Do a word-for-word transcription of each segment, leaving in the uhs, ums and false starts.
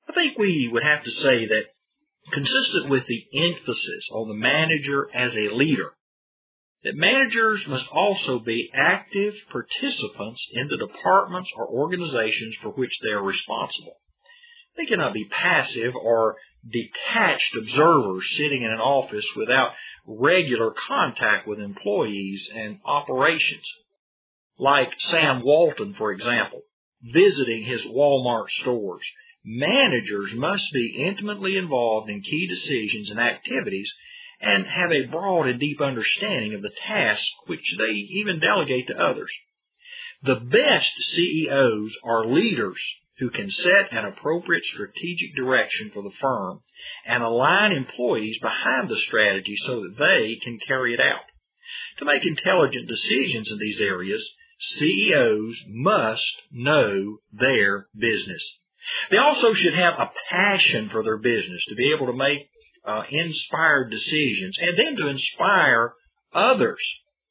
I think we would have to say that, consistent with the emphasis on the manager as a leader, that managers must also be active participants in the departments or organizations for which they are responsible. They cannot be passive or detached observers sitting in an office without regular contact with employees and operations. Like Sam Walton, for example, visiting his Walmart stores, managers must be intimately involved in key decisions and activities and have a broad and deep understanding of the tasks which they even delegate to others. The best C E Os are leaders who can set an appropriate strategic direction for the firm and align employees behind the strategy so that they can carry it out. To make intelligent decisions in these areas, C E Os must know their business. They also should have a passion for their business to be able to make uh, inspired decisions and then to inspire others.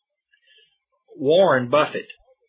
Warren Buffett,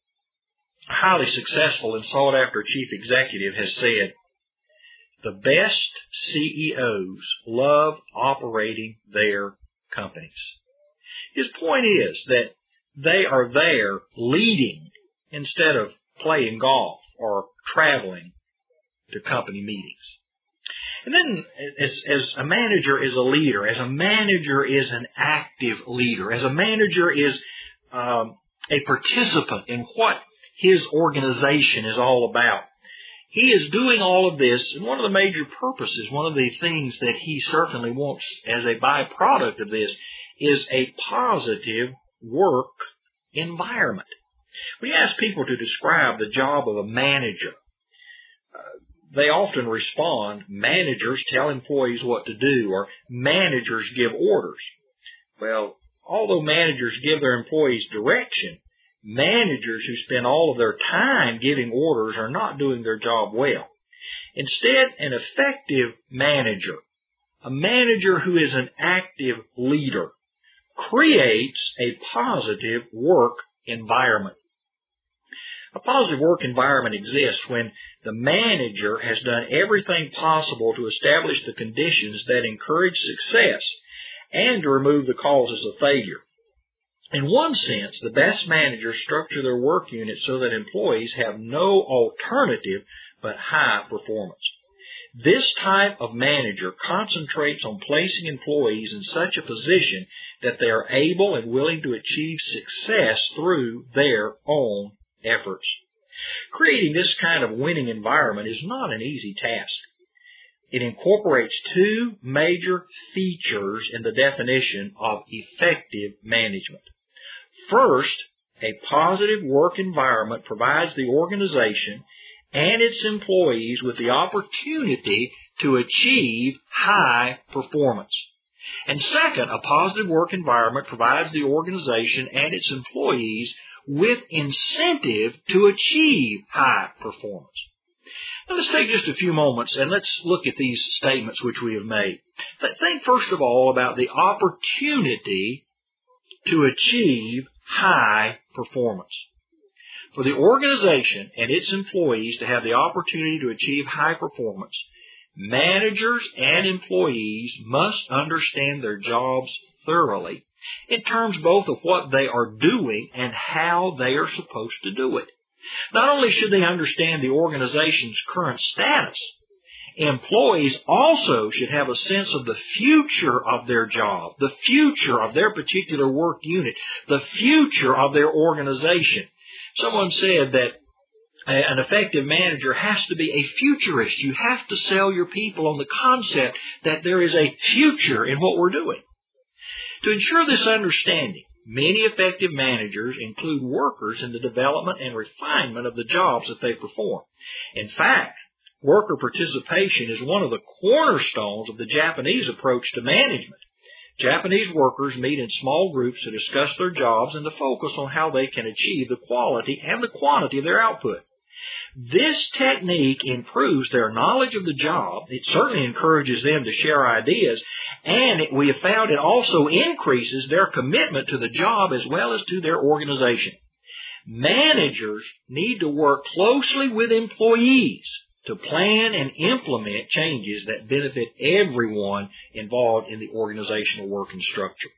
a highly successful and sought-after chief executive, has said, "The best C E Os love operating their companies." His point is that they are there leading instead of playing golf or traveling to company meetings. And then as, as a manager is a leader, as a manager is an active leader, as a manager is um, a participant in what his organization is all about. He is doing all of this, and one of the major purposes, one of the things that he certainly wants as a byproduct of this is a positive work environment. When you ask people to describe the job of a manager, uh, they often respond, managers tell employees what to do, or managers give orders. Well, although managers give their employees direction, managers who spend all of their time giving orders are not doing their job well. Instead, an effective manager, a manager who is an active leader, creates a positive work environment. A positive work environment exists when the manager has done everything possible to establish the conditions that encourage success and to remove the causes of failure. In one sense, the best managers structure their work unit so that employees have no alternative but high performance. This type of manager concentrates on placing employees in such a position that they are able and willing to achieve success through their own efforts. Creating this kind of winning environment is not an easy task. It incorporates two major features in the definition of effective management. First, a positive work environment provides the organization and its employees with the opportunity to achieve high performance. And second, a positive work environment provides the organization and its employees with incentive to achieve high performance. Now, let's take just a few moments and let's look at these statements which we have made. Think first of all about the opportunity to achieve high performance. For the organization and its employees to have the opportunity to achieve high performance, managers and employees must understand their jobs thoroughly in terms both of what they are doing and how they are supposed to do it. Not only should they understand the organization's current status, employees also should have a sense of the future of their job, the future of their particular work unit, the future of their organization. Someone said that an effective manager has to be a futurist. You have to sell your people on the concept that there is a future in what we're doing. To ensure this understanding, many effective managers include workers in the development and refinement of the jobs that they perform. In fact, worker participation is one of the cornerstones of the Japanese approach to management. Japanese workers meet in small groups to discuss their jobs and to focus on how they can achieve the quality and the quantity of their output. This technique improves their knowledge of the job. It certainly encourages them to share ideas, and it, we have found it also increases their commitment to the job as well as to their organization. Managers need to work closely with employees to plan and implement changes that benefit everyone involved in the organizational working structure.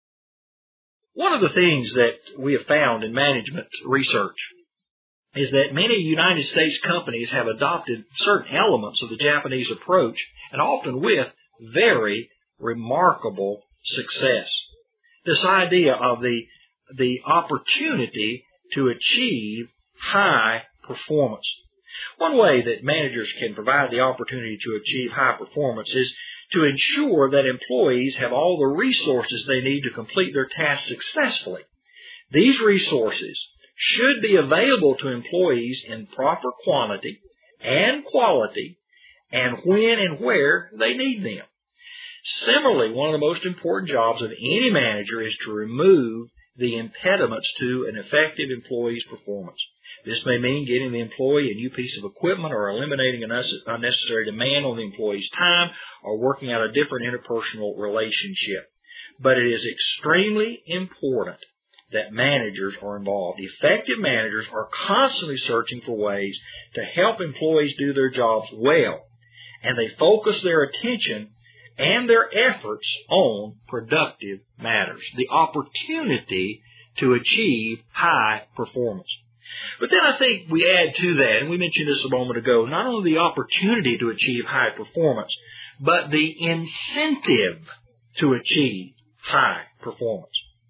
One of the things that we have found in management research is that many United States companies have adopted certain elements of the Japanese approach, and often with very remarkable success. This idea of the, the opportunity to achieve high performance. One way that managers can provide the opportunity to achieve high performance is to ensure that employees have all the resources they need to complete their tasks successfully. These resources should be available to employees in proper quantity and quality and when and where they need them. Similarly, one of the most important jobs of any manager is to remove the impediments to an effective employee's performance. This may mean getting the employee a new piece of equipment or eliminating an unnecessary demand on the employee's time or working out a different interpersonal relationship. But it is extremely important that managers are involved. Effective managers are constantly searching for ways to help employees do their jobs well, and they focus their attention and their efforts on productive matters, the opportunity to achieve high performance. But then I think we add to that, and we mentioned this a moment ago, not only the opportunity to achieve high performance, but the incentive to achieve high performance.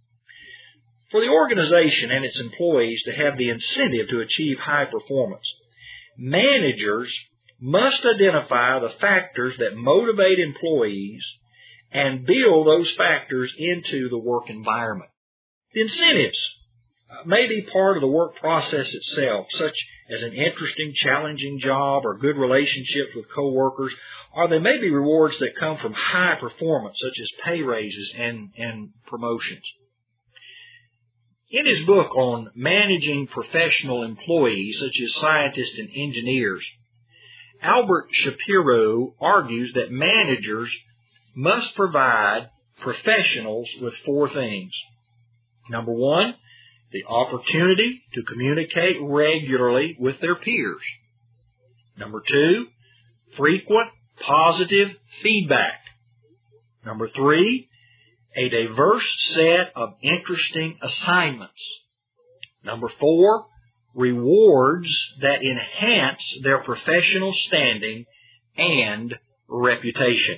For the organization and its employees to have the incentive to achieve high performance, managers must identify the factors that motivate employees and build those factors into the work environment. The incentives may be part of the work process itself, such as an interesting, challenging job or good relationships with coworkers, or they may be rewards that come from high performance, such as pay raises and, and promotions. In his book on managing professional employees, such as scientists and engineers, Albert Shapiro argues that managers must provide professionals with four things. Number one, the opportunity to communicate regularly with their peers. Number two, frequent positive feedback. Number three, a diverse set of interesting assignments. Number four, rewards that enhance their professional standing and reputation.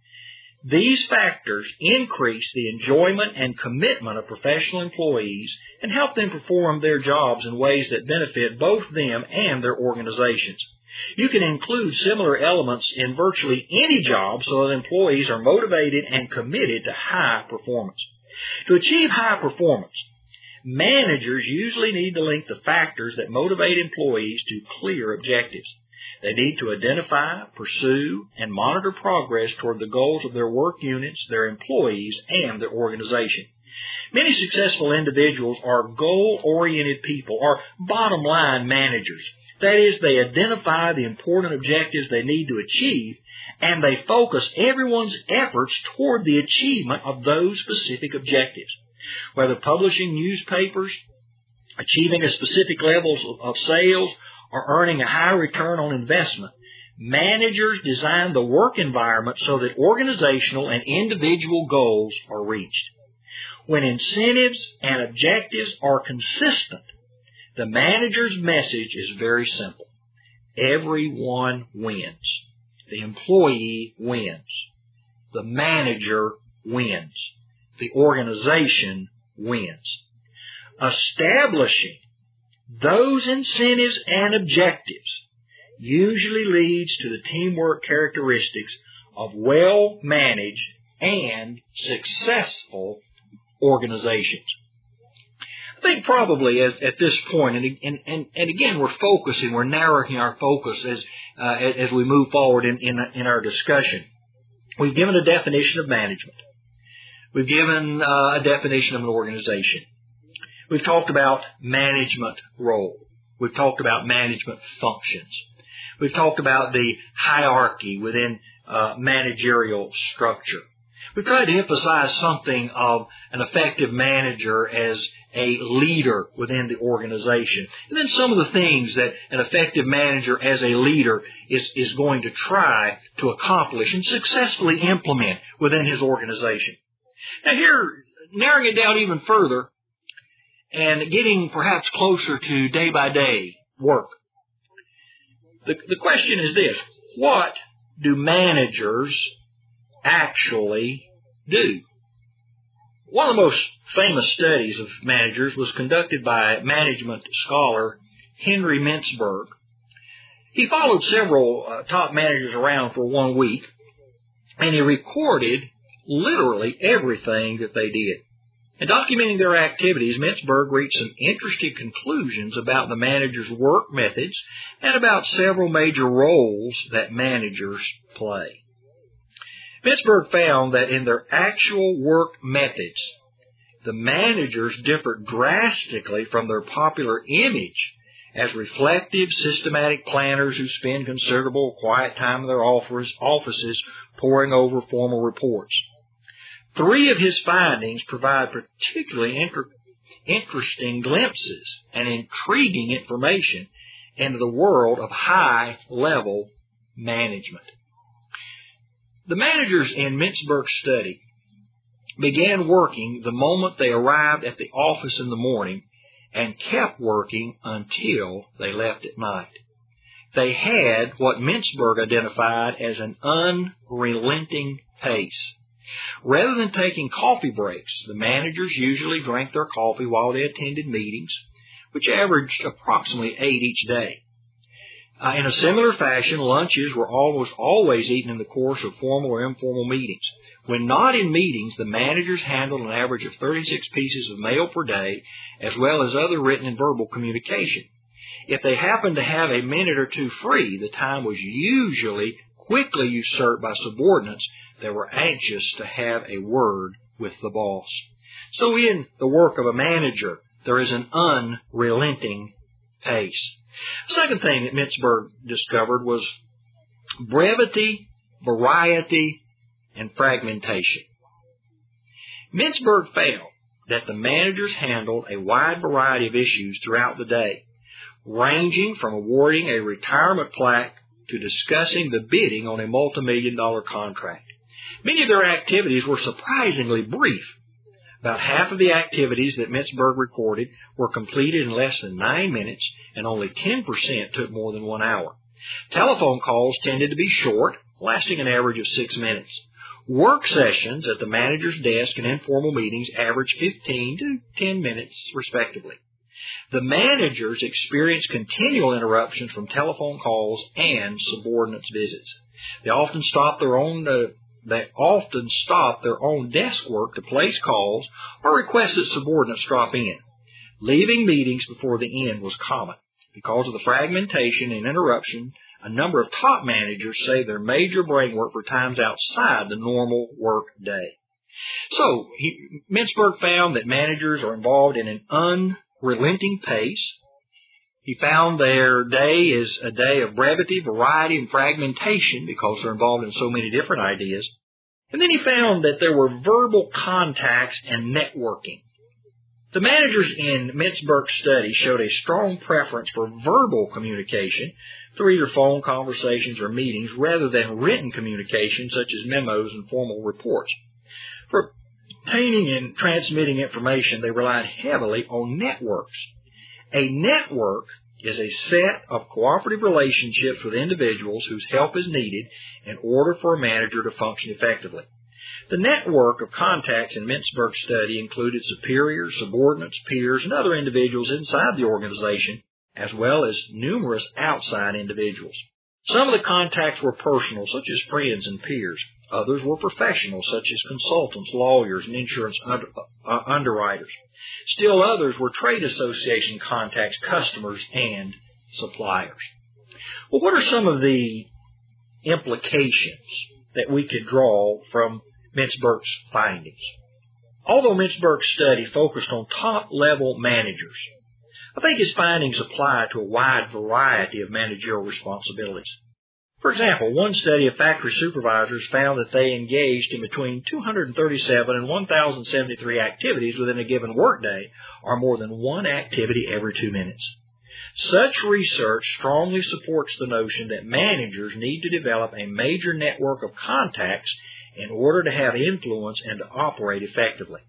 These factors increase the enjoyment and commitment of professional employees and help them perform their jobs in ways that benefit both them and their organizations. You can include similar elements in virtually any job so that employees are motivated and committed to high performance. To achieve high performance, managers usually need to link the factors that motivate employees to clear objectives. They need to identify, pursue, and monitor progress toward the goals of their work units, their employees, and their organization. Many successful individuals are goal-oriented people, or bottom-line managers. That is, they identify the important objectives they need to achieve, and they focus everyone's efforts toward the achievement of those specific objectives. Whether publishing newspapers, achieving a specific level of sales, or earning a high return on investment, managers design the work environment so that organizational and individual goals are reached. When incentives and objectives are consistent, the manager's message is very simple. Everyone wins. The employee wins. The manager wins. The organization wins. Establishing those incentives and objectives usually leads to the teamwork characteristics of well-managed and successful organizations. I think probably at, at this point, and, and, and, and again, we're focusing, we're narrowing our focus as uh, as we move forward in, in, in our discussion. We've given a definition of management. We've given uh, a definition of an organization. We've talked about management role. We've talked about management functions. We've talked about the hierarchy within uh, managerial structure. We've tried to emphasize something of an effective manager as, a leader within the organization. And then some of the things that an effective manager as a leader is, is going to try to accomplish and successfully implement within his organization. Now here, narrowing it down even further and getting perhaps closer to day-by-day work. The, the question is this: what do managers actually do? One of the most famous studies of managers was conducted by management scholar Henry Mintzberg. He followed several uh, top managers around for one week, and he recorded literally everything that they did. In documenting their activities, Mintzberg reached some interesting conclusions about the manager's work methods and about several major roles that managers play. Mintzberg found that in their actual work methods, the managers differed drastically from their popular image as reflective, systematic planners who spend considerable quiet time in their offices poring over formal reports. Three of his findings provide particularly inter- interesting glimpses and intriguing information into the world of high-level management. The managers in Mintzberg's study began working the moment they arrived at the office in the morning and kept working until they left at night. They had what Mintzberg identified as an unrelenting pace. Rather than taking coffee breaks, the managers usually drank their coffee while they attended meetings, which averaged approximately eight each day. Uh, in a similar fashion, lunches were almost always eaten in the course of formal or informal meetings. When not in meetings, the managers handled an average of thirty-six pieces of mail per day, as well as other written and verbal communication. If they happened to have a minute or two free, the time was usually quickly usurped by subordinates that were anxious to have a word with the boss. So in the work of a manager, there is an unrelenting pace. The second thing that Mintzberg discovered was brevity, variety, and fragmentation. Mintzberg found that the managers handled a wide variety of issues throughout the day, ranging from awarding a retirement plaque to discussing the bidding on a multi-million dollar contract. Many of their activities were surprisingly brief. About half of the activities that Mintzberg recorded were completed in less than nine minutes, and only ten percent took more than one hour. Telephone calls tended to be short, lasting an average of six minutes. Work sessions at the manager's desk and informal meetings averaged fifteen to ten minutes, respectively. The managers experienced continual interruptions from telephone calls and subordinates' visits. They often stopped their own uh, They often stopped their own desk work to place calls or request that subordinates drop in. Leaving meetings before the end was common. Because of the fragmentation and interruption, a number of top managers saved their major brain work for times outside the normal work day. So, he, Mintzberg found that managers are involved in an unrelenting pace. He found their day is a day of brevity, variety, and fragmentation because they're involved in so many different ideas. And then he found that there were verbal contacts and networking. The managers in Mintzberg's study showed a strong preference for verbal communication through either phone conversations or meetings rather than written communication such as memos and formal reports. For obtaining and transmitting information, they relied heavily on networks. A network is a set of cooperative relationships with individuals whose help is needed in order for a manager to function effectively. The network of contacts in Mintzberg's study included superiors, subordinates, peers, and other individuals inside the organization, as well as numerous outside individuals. Some of the contacts were personal, such as friends and peers. Others were professional, such as consultants, lawyers, and insurance under, uh, underwriters. Still others were trade association contacts, customers, and suppliers. Well, what are some of the implications that we could draw from Mintzberg's findings? Although Mintzberg's study focused on top-level managers, I think his findings apply to a wide variety of managerial responsibilities. For example, one study of factory supervisors found that they engaged in between two hundred thirty-seven and one thousand seventy-three activities within a given workday, or more than one activity every two minutes. Such research strongly supports the notion that managers need to develop a major network of contacts in order to have influence and to operate effectively.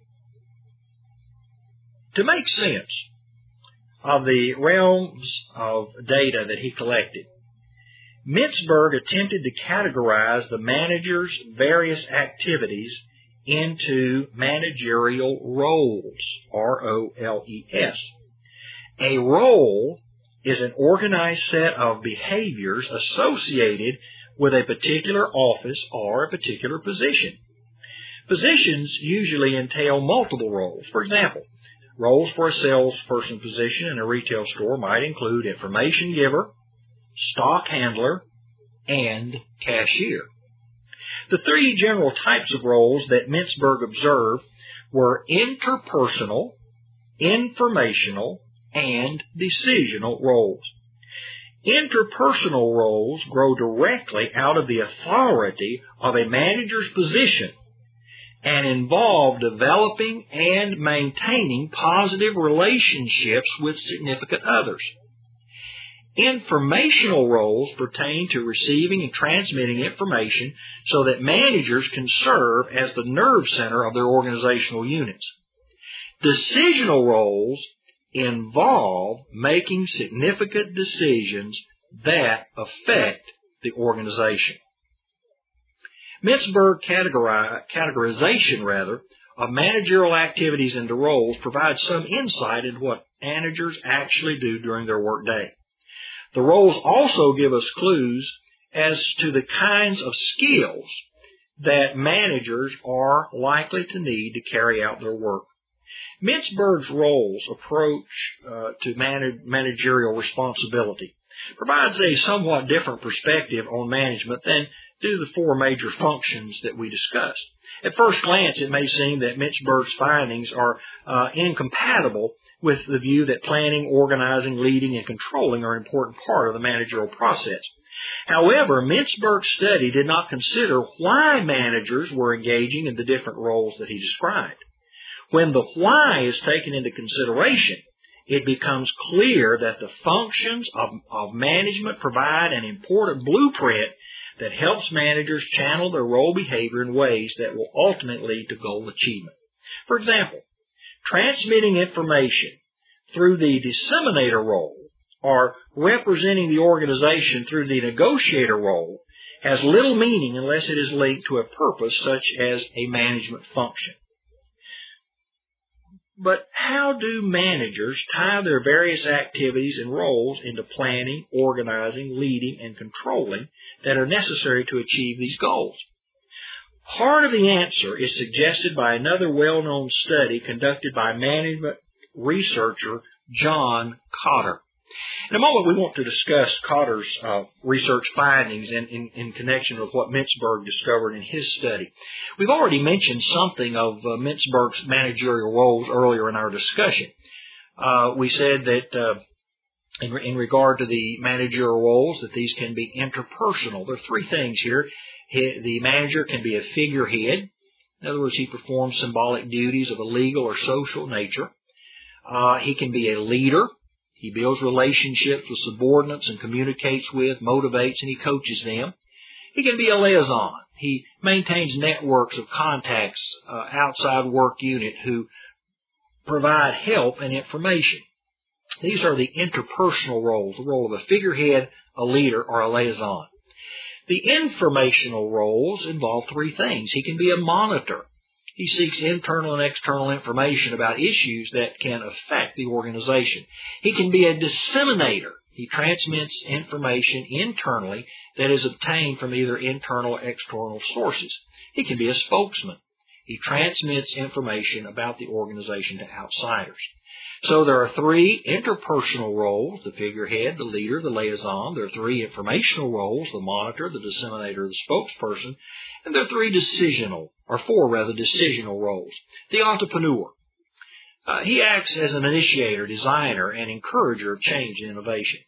To make sense of the realms of data that he collected, Mintzberg attempted to categorize the manager's various activities into managerial roles, R O L E S. A role is an organized set of behaviors associated with a particular office or a particular position. Positions usually entail multiple roles. For example, roles for a salesperson position in a retail store might include information giver, stock handler, and cashier. The three general types of roles that Mintzberg observed were interpersonal, informational, and decisional roles. Interpersonal roles grow directly out of the authority of a manager's position and involve developing and maintaining positive relationships with significant others. Informational roles pertain to receiving and transmitting information so that managers can serve as the nerve center of their organizational units. Decisional roles involve making significant decisions that affect the organization. Mintzberg categorization, rather, of managerial activities into roles provides some insight into what managers actually do during their workday. The roles also give us clues as to the kinds of skills that managers are likely to need to carry out their work. Mintzberg's roles approach uh, to manage, managerial responsibility provides a somewhat different perspective on management than do the four major functions that we discussed. At first glance, it may seem that Mintzberg's findings are uh, incompatible with the view that planning, organizing, leading, and controlling are an important part of the managerial process. However, Mintzberg's study did not consider why managers were engaging in the different roles that he described. When the why is taken into consideration, it becomes clear that the functions of, of management provide an important blueprint that helps managers channel their role behavior in ways that will ultimately lead to goal achievement. For example, transmitting information through the disseminator role or representing the organization through the negotiator role has little meaning unless it is linked to a purpose such as a management function. But how do managers tie their various activities and roles into planning, organizing, leading, and controlling that are necessary to achieve these goals? Part of the answer is suggested by another well-known study conducted by management researcher John Kotter. In a moment, we want to discuss Kotter's uh, research findings in, in, in connection with what Mintzberg discovered in his study. We've already mentioned something of uh, Mintzberg's managerial roles earlier in our discussion. Uh, we said that uh, in, in regard to the managerial roles, that these can be interpersonal. There are three things here. He, the manager can be a figurehead. In other words, he performs symbolic duties of a legal or social nature. Uh, he can be a leader. He builds relationships with subordinates and communicates with, motivates, and he coaches them. He can be a liaison. He maintains networks of contacts uh, outside work unit who provide help and information. These are the interpersonal roles, the role of a figurehead, a leader, or a liaison. The informational roles involve three things. He can be a monitor. He seeks internal and external information about issues that can affect the organization. He can be a disseminator. He transmits information internally that is obtained from either internal or external sources. He can be a spokesman. He transmits information about the organization to outsiders. So there are three interpersonal roles, the figurehead, the leader, the liaison. There are three informational roles, the monitor, the disseminator, the spokesperson. And there are three decisional, or four rather, decisional roles. The entrepreneur. Uh, he acts as an initiator, designer, and encourager of change and innovation.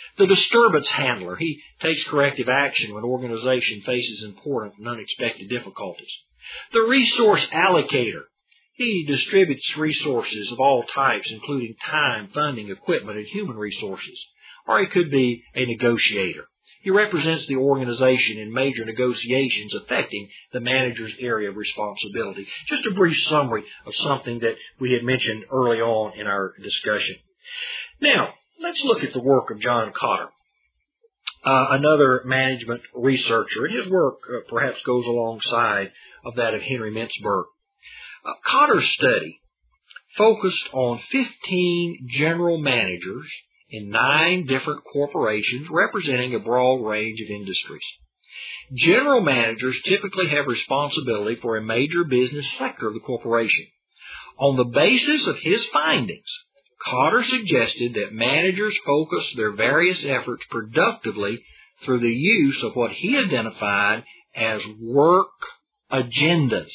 The disturbance handler. He takes corrective action when organization faces important and unexpected difficulties. The resource allocator. He distributes resources of all types, including time, funding, equipment, and human resources. Or he could be a negotiator. He represents the organization in major negotiations affecting the manager's area of responsibility. Just a brief summary of something that we had mentioned early on in our discussion. Now, let's look at the work of John Kotter, uh, another management researcher, and his work uh, perhaps goes alongside of that of Henry Mintzberg. Uh, Kotter's study focused on fifteen general managers in nine different corporations representing a broad range of industries. General managers typically have responsibility for a major business sector of the corporation. On the basis of his findings, Kotter suggested that managers focus their various efforts productively through the use of what he identified as work agendas.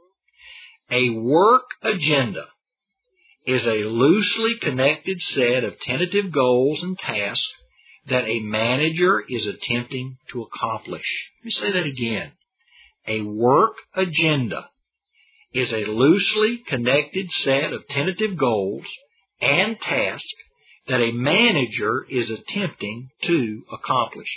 A work agenda is a loosely connected set of tentative goals and tasks that a manager is attempting to accomplish. Let me say that again. A work agenda is a loosely connected set of tentative goals and tasks that a manager is attempting to accomplish.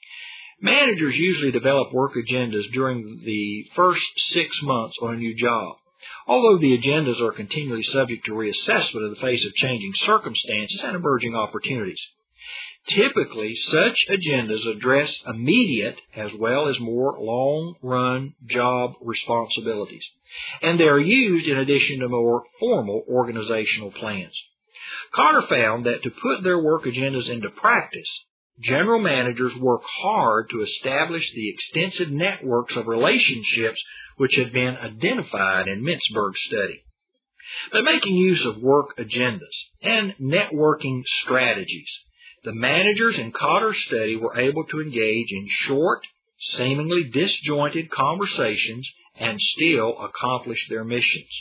Managers usually develop work agendas during the first six months on a new job. Although the agendas are continually subject to reassessment in the face of changing circumstances and emerging opportunities. Typically, such agendas address immediate as well as more long-run job responsibilities, and they are used in addition to more formal organizational plans. Kotter found that to put their work agendas into practice, general managers work hard to establish the extensive networks of relationships which had been identified in Mintzberg's study. By making use of work agendas and networking strategies, the managers in Kotter's study were able to engage in short, seemingly disjointed conversations and still accomplish their missions.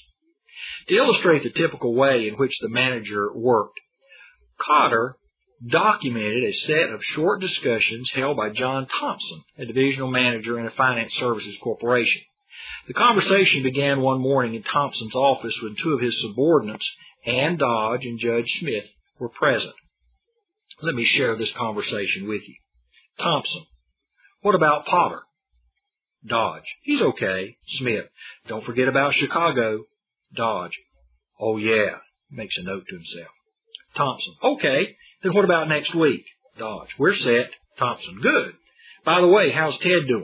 To illustrate the typical way in which the manager worked, Kotter documented a set of short discussions held by John Thompson, a divisional manager in a finance services corporation. The conversation began one morning in Thompson's office when two of his subordinates, Ann Dodge and Judge Smith, were present. Let me share this conversation with you. Thompson: what about Potter? Dodge: he's okay. Smith: don't forget about Chicago. Dodge: oh yeah, makes a note to himself. Thompson: okay, then what about next week? Dodge: we're set. Thompson: good. By the way, how's Ted doing?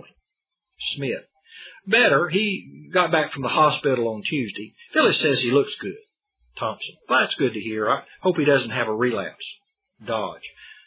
Smith: better. He got back from the hospital on Tuesday. Phyllis says he looks good. Thompson: well, that's good to hear. I hope he doesn't have a relapse. Dodge: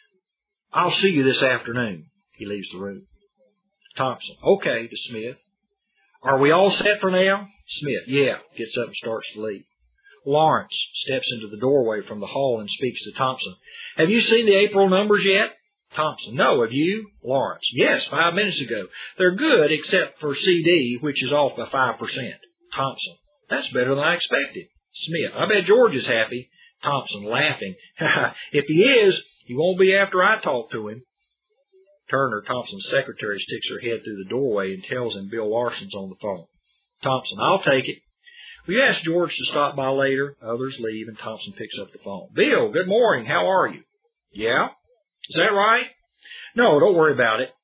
I'll see you this afternoon. He leaves the room. Thompson: okay, to Smith. Are we all set for now? Smith: yeah. Gets up and starts to leave. Lawrence steps into the doorway from the hall and speaks to Thompson. Have you seen the April numbers yet? Thompson: no, have you? Lawrence: yes, five minutes ago. They're good except for C D, which is off by five percent. Thompson: that's better than I expected. Smith: I bet George is happy. Thompson, laughing: if he is, he won't be after I talk to him. Turner, Thompson's secretary, sticks her head through the doorway and tells him Bill Larson's on the phone. Thompson: I'll take it. We asked George to stop by later. Others leave, and Thompson picks up the phone. Bill, good morning. How are you? Yeah? Is that right? No, don't worry about it.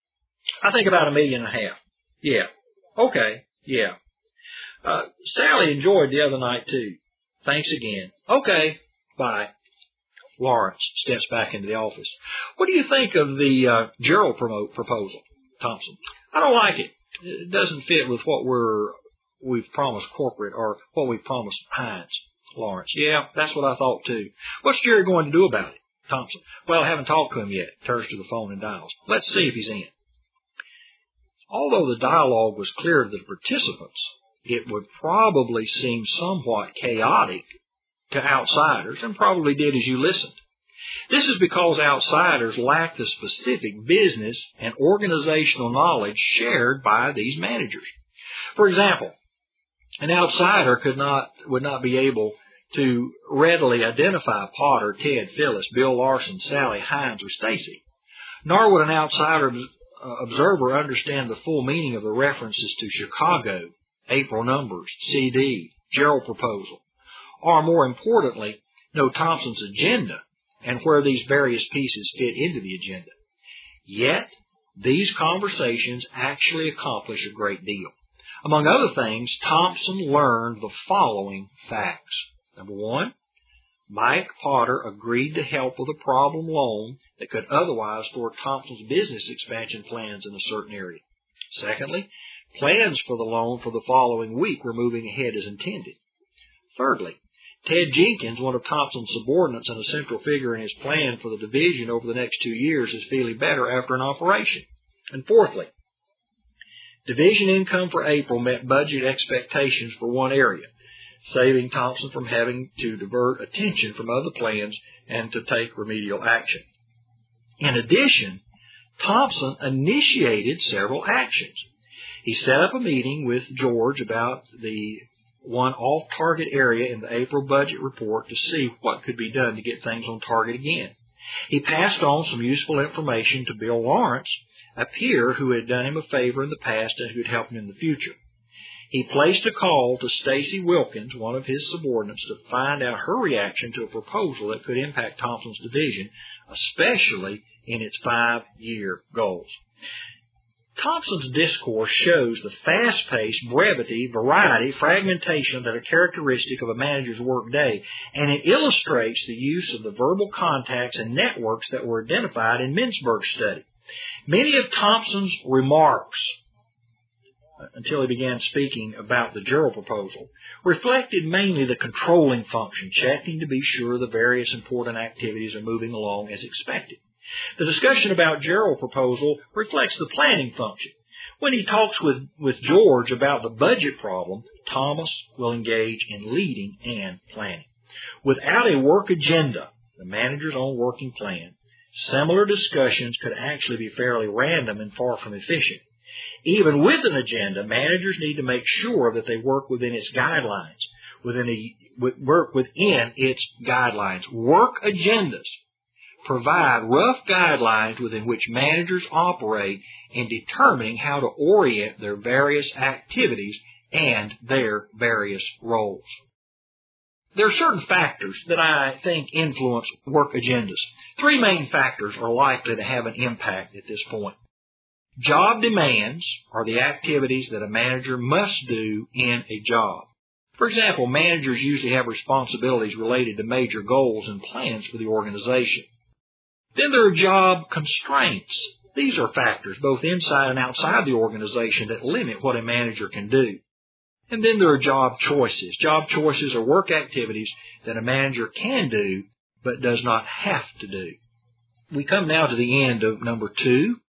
I think about a million and a half. Yeah. Okay. Yeah. Uh, Sally enjoyed the other night, too. Thanks again. Okay. Bye. Lawrence steps back into the office. What do you think of the uh, Gerald promote proposal? Thompson: I don't like it. It doesn't fit with what we're we've promised corporate or what we've promised Heinz. Lawrence: yeah, that's what I thought too. What's Jerry going to do about it? Thompson: well, I haven't talked to him yet. Turns to the phone and dials. Let's see if he's in. Although the dialogue was clear to the participants, it would probably seem somewhat chaotic to outsiders, and probably did as you listened. This is because outsiders lack the specific business and organizational knowledge shared by these managers. For example, an outsider could not would not be able to readily identify Potter, Ted, Phyllis, Bill Larson, Sally, Hines, or Stacy. Nor would an outsider uh, observer understand the full meaning of the references to Chicago, April numbers, C D, Gerald proposal, or more importantly, know Thompson's agenda and where these various pieces fit into the agenda. Yet, these conversations actually accomplish a great deal. Among other things, Thompson learned the following facts. Number one, Mike Potter agreed to help with a problem loan that could otherwise thwart Thompson's business expansion plans in a certain area. Secondly, plans for the loan for the following week were moving ahead as intended. Thirdly, Ted Jenkins, one of Thompson's subordinates and a central figure in his plan for the division over the next two years, is feeling better after an operation. And fourthly, division income for April met budget expectations for one area, saving Thompson from having to divert attention from other plans and to take remedial action. In addition, Thompson initiated several actions. He set up a meeting with George about the one off-target area in the April budget report to see what could be done to get things on target again. He passed on some useful information to Bill Lawrence, a peer who had done him a favor in the past and who would help him in the future. He placed a call to Stacy Wilkins, one of his subordinates, to find out her reaction to a proposal that could impact Thompson's division, especially in its five-year goals. Thompson's discourse shows the fast-paced, brevity, variety, fragmentation that are characteristic of a manager's workday, and it illustrates the use of the verbal contacts and networks that were identified in Mintzberg's study. Many of Thompson's remarks, until he began speaking about the Gerald proposal, reflected mainly the controlling function, checking to be sure the various important activities are moving along as expected. The discussion about Gerald's proposal reflects the planning function. When he talks with, with George about the budget problem, Thomas will engage in leading and planning. Without a work agenda, the manager's own working plan, similar discussions could actually be fairly random and far from efficient. Even with an agenda, managers need to make sure that they work within its guidelines, within a, work within its guidelines. Work agendas provide rough guidelines within which managers operate in determining how to orient their various activities and their various roles. There are certain factors that I think influence work agendas. Three main factors are likely to have an impact at this point. Job demands are the activities that a manager must do in a job. For example, managers usually have responsibilities related to major goals and plans for the organization. Then there are job constraints. These are factors both inside and outside the organization that limit what a manager can do. And then there are job choices. Job choices are work activities that a manager can do but does not have to do. We come now to the end of number two,